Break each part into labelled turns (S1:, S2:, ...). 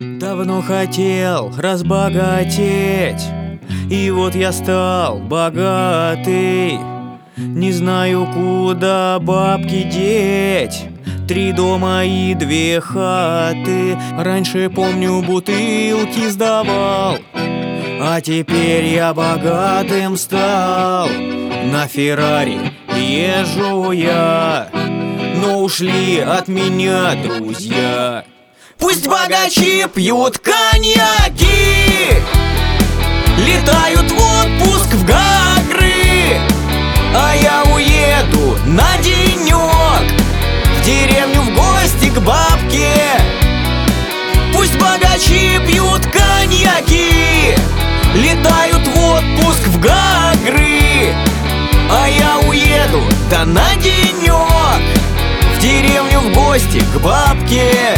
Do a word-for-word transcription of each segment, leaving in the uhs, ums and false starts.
S1: Давно хотел разбогатеть, и вот я стал богатый. Не знаю, куда бабки деть. Три дома и две хаты. Раньше, помню, бутылки сдавал, а теперь я богатым стал. На Феррари езжу я, но ушли от меня друзья. Пусть богачи пьют коньяки, летают в отпуск в Гагры, а я уеду на денек в деревню в гости к бабке. Пусть богачи пьют коньяки, летают в отпуск в Гагры, а я уеду, да на денек, в деревню в гости к бабке.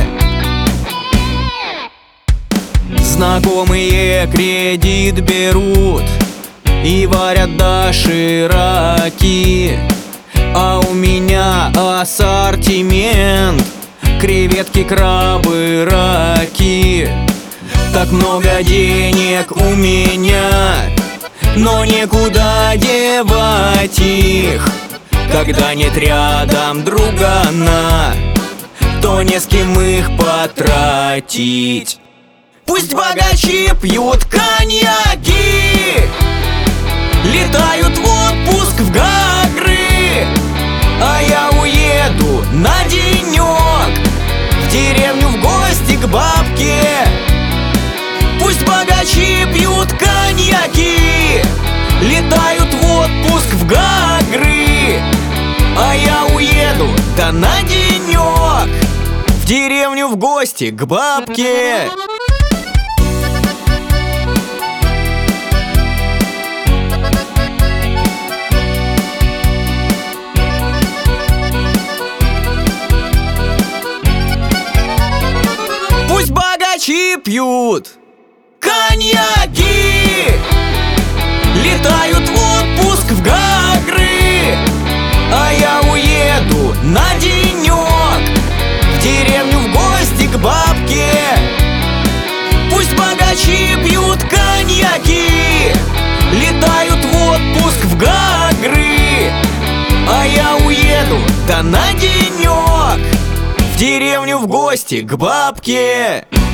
S1: Знакомые кредит берут и варят дошираки, а у меня ассортимент: креветки, крабы, раки. Так много денег у меня, но некуда девать их. Когда нет рядом другана, то не с кем их потратить. Пусть богачи пьют коньяки, летают в отпуск в Гагры, а я уеду на денек в деревню в гости к бабке. Пусть богачи пьют коньяки, летают в отпуск в Гагры, а я уеду, да на денек, в деревню в гости к бабке. Пусть богачи пьют коньяки, летают в отпуск в Гагры, а я уеду на денек в деревню в гости к бабке. Пусть богачи пьют коньяки, летают в отпуск в Гагры, а я уеду, да на денек, в деревню в гости к бабке.